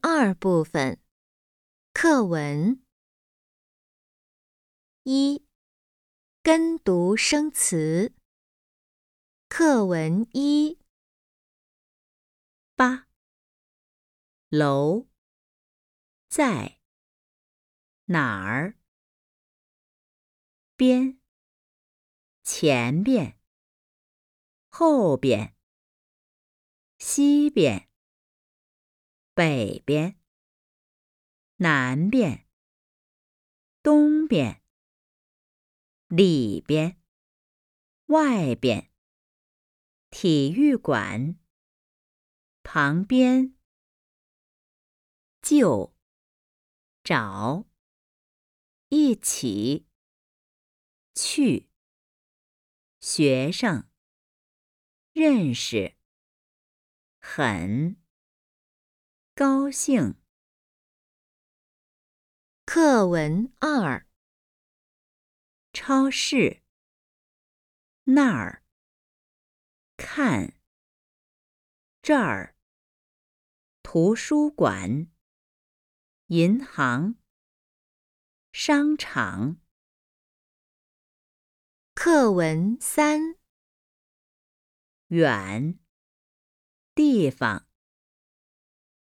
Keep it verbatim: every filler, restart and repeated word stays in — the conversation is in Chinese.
二部分课文一、跟读生词。课文一。 八，楼，在，哪儿？边，前边，后边，西边，北边，南边，东边，里边，外边，体育馆，旁边，就，找，一起，去，学生，认识，很，高兴。 课文二。 超市，那儿，看，这儿，图书馆，银行，商场。 课文三。 远，地方。